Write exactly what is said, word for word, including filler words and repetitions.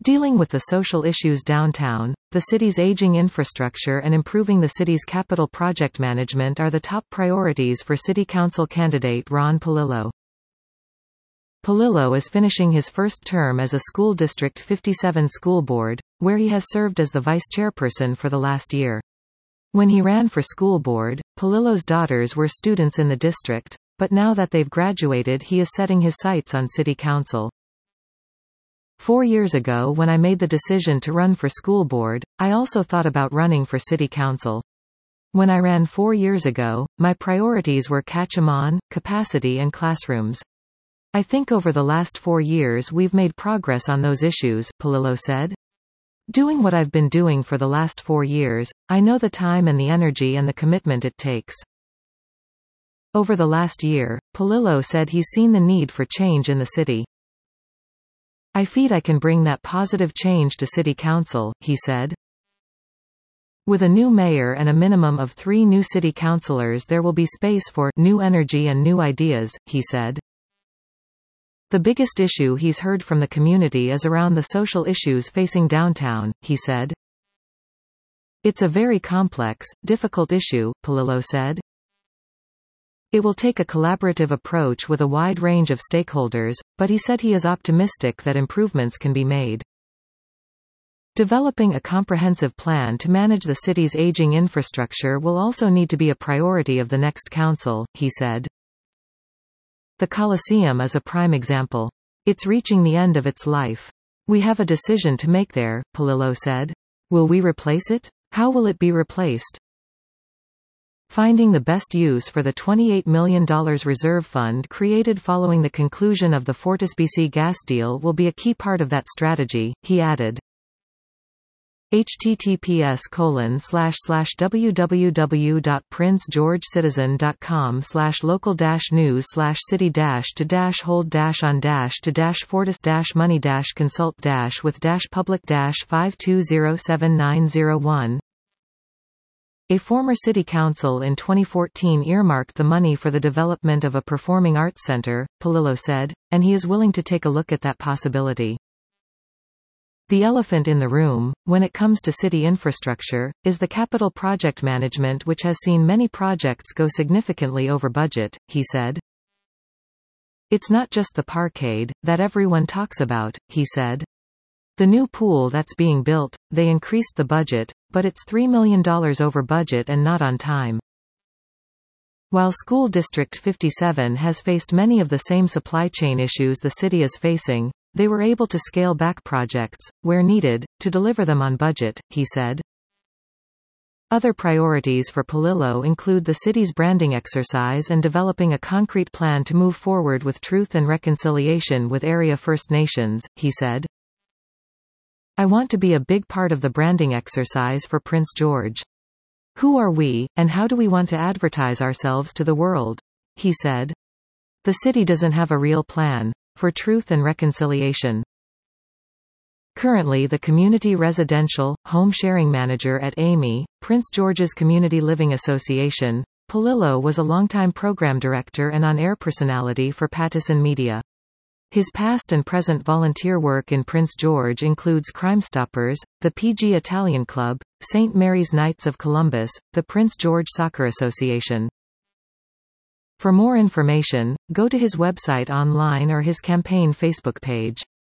Dealing with the social issues downtown, the city's aging infrastructure and improving the city's capital project management are the top priorities for City Council candidate Ron Palillo. Palillo is finishing his first term as a School District fifty-seven school board, where he has served as the vice chairperson for the last year. When he ran for school board, Palillo's daughters were students in the district, but now that they've graduated he is setting his sights on City Council. Four years ago when I made the decision to run for school board, I also thought about running for City Council. When I ran four years ago, my priorities were Catch-em-on, capacity and classrooms. I think over the last four years we've made progress on those issues, Palillo said. Doing what I've been doing for the last four years, I know the time and the energy and the commitment it takes. Over the last year, Palillo said he's seen the need for change in the city. I feel I can bring that positive change to City Council, he said. With a new mayor and a minimum of three new city councillors there will be space for new energy and new ideas, he said. The biggest issue he's heard from the community is around the social issues facing downtown, he said. It's a very complex, difficult issue, Palillo said. It will take a collaborative approach with a wide range of stakeholders, but he said he is optimistic that improvements can be made. Developing a comprehensive plan to manage the city's aging infrastructure will also need to be a priority of the next council, he said. The Coliseum is a prime example. It's reaching the end of its life. We have a decision to make there, Palillo said. Will we replace it? How will it be replaced? Finding the best use for the twenty-eight million dollars reserve fund created following the conclusion of the FortisBC gas deal will be a key part of that strategy, he added. https colon slash slash www dot prince george citizen dot com slash local dash news slash city dash to dash hold dash on dash to dash fortis dash money dash consult dash with dash public dash five two zero seven nine zero one. A former city council in twenty fourteen earmarked the money for the development of a performing arts center, Palillo said, and he is willing to take a look at that possibility. The elephant in the room, when it comes to city infrastructure, is the capital project management, which has seen many projects go significantly over budget, he said. It's not just the parkade that everyone talks about, he said. The new pool that's being built, they increased the budget, but it's three million dollars over budget and not on time. While School District fifty-seven has faced many of the same supply chain issues the city is facing, they were able to scale back projects, where needed, to deliver them on budget, he said. Other priorities for Palillo include the city's branding exercise and developing a concrete plan to move forward with truth and reconciliation with area First Nations, he said. I want to be a big part of the branding exercise for Prince George. Who are we, and how do we want to advertise ourselves to the world? He said. The city doesn't have a real plan for truth and reconciliation. Currently the Community Residential, Home Sharing Manager at A M I, Prince George's Community Living Association, Palillo was a longtime program director and on-air personality for Pattison Media. His past and present volunteer work in Prince George includes Crime Stoppers, the P G Italian Club, Saint Mary's Knights of Columbus, the Prince George Soccer Association. For more information, go to his website online or his campaign Facebook page.